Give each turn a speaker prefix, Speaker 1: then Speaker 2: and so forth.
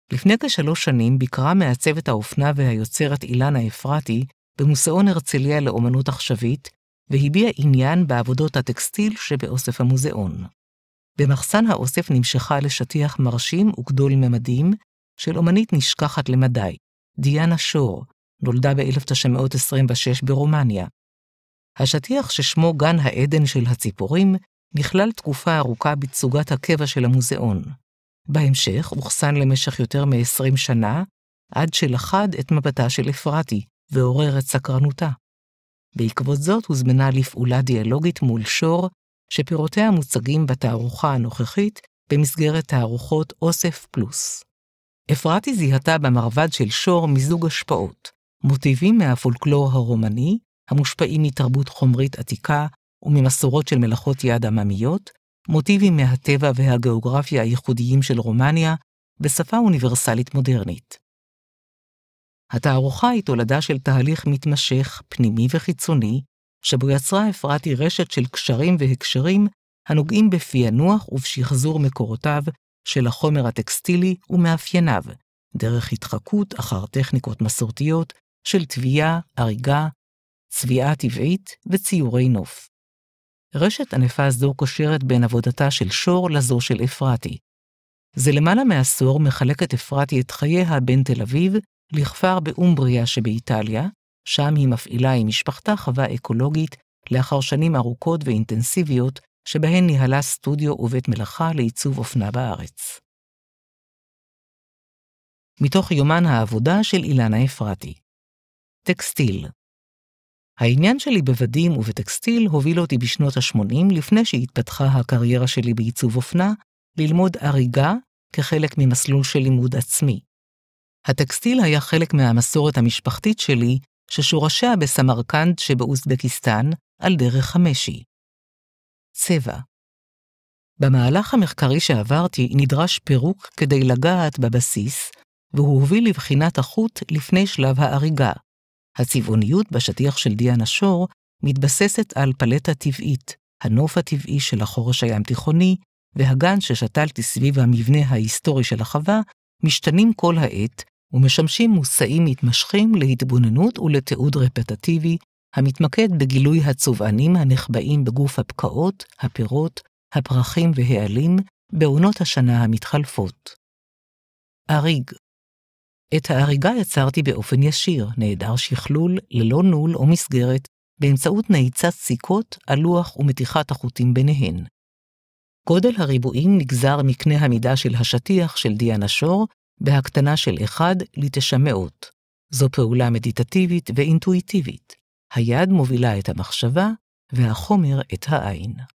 Speaker 1: לפני כ3 שנים ביקרה מעצבת האופנה והיוצרת אילנה אפרתי במוזיאון הרצליה לאומנות עכשווית, והביעה עניין בעבודות הטקסטיל שבאוסף המוזיאון. במחסן האוסף נמשכה לשטיח מרשים וגדול ממדים של אומנית נשכחת למדי, דיאנה שור, נולדה ב-1926 ברומניה. השטיח ששמו גן העדן של הציפורים נכלל תקופה ארוכה בתצוגת הקבע של המוזיאון. בהמשך הוחסן למשך יותר מ-20 שנה, עד שלחד את מבטה של אפרתי ועורר את סקרנותה. בעקבות זאת הוזמנה לפעולה דיאלוגית מול שור, שפירותיה מוצגים בתערוכה הנוכחית במסגרת תערוכות אוסף פלוס. אפרתי זיהתה במרבד של שור מזוג השפעות, מוטיבים מהפולקלור הרומני, המושפעים מתרבות חומרית עתיקה וממסורות של מלאכות יד עממיות, מוטיבים מהטבע והגיאוגרפיה הייחודיים של רומניה, בשפה אוניברסלית מודרנית. התערוכה היא תולדה של תהליך מתמשך, פנימי וחיצוני, שבו יצרה אפרתי רשת של קשרים והקשרים הנוגעים בפענוח ובשחזור מקורותיו של החומר הטקסטילי ומאפייניו, דרך התחקות אחר טכניקות מסורתיות של טביעה, אריגה, צביעה טבעית וציורי נוף. רשת ענפה זו קושרת בין עבודתה של שור לזו של אפרתי. זה למעלה מעשור מחלקת אפרתי את חייה בין תל אביב לכפר באומבריה שבאיטליה, שם היא מפעילה עם משפחתה חווה אקולוגית לאחר שנים ארוכות ואינטנסיביות שבהן ניהלה סטודיו ובית מלאכה לעיצוב אופנה בארץ. מתוך יומן העבודה של אילנה אפרתי. טקסטיל. העניין שלי בבדים ובטקסטיל הוביל אותי בשנות ה-80 לפני שהתפתחה הקריירה שלי בעיצוב אופנה, ללמוד אריגה כחלק ממסלול של לימוד עצמי. הטקסטיל היה חלק מהמסורת המשפחתית שלי, ששורשיה בסמרקנד שבאוזבקיסטן על דרך המשי. צבע. במהלך המחקרי שעברתי נדרש פירוק כדי לגעת בבסיס, והוא הוביל לבחינת החוט לפני שלב האריגה. הצבעוניות בשטיח של דיאנה שור מתבססת על פלטה טבעית, הנוף הטבעי של החורש הים תיכוני, והגן ששתלתי סביב המבנה ההיסטורי של החווה, משתנים כל העת ומשמשים מושאים מתמשכים להתבוננות ולתיעוד רפטטיבי, המתמקד בגילוי הצובענים הנחבאים בגוף הפקעות, הפירות, הפרחים והעלים, בעונות השנה המתחלפות. אריג. את האריגה יצרתי באופן ישיר, נעדר שכלול, ללא נול או מסגרת, באמצעות נעיצת סיכות, הלוח ומתיחת החוטים ביניהן. גודל הריבועים נגזר מקנה המידה של השטיח של דיאנה שור, בהקטנה של 1:900. זו פעולה מדיטטיבית ואינטואיטיבית. היד מובילה את המחשבה, והחומר את העין.